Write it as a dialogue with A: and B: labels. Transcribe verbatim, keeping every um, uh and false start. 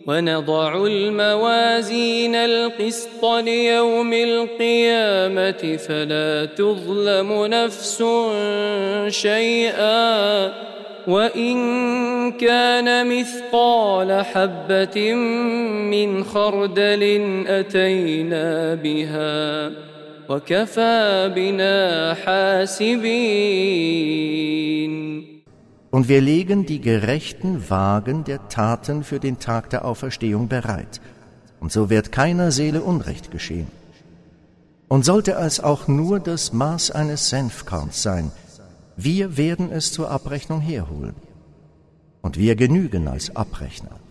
A: ونضع الموازين القسط ليوم القيامة فلا تظلم نفس شيئا وإن كان مثقال حبة من خردل أتينا بها وكفى بنا حاسبين.
B: Und wir legen die gerechten Wagen der Taten für den Tag der Auferstehung bereit. Und so wird keiner Seele Unrecht geschehen. Und sollte es auch nur das Maß eines Senfkorns sein, wir werden es zur Abrechnung herholen. Und wir genügen als Abrechner.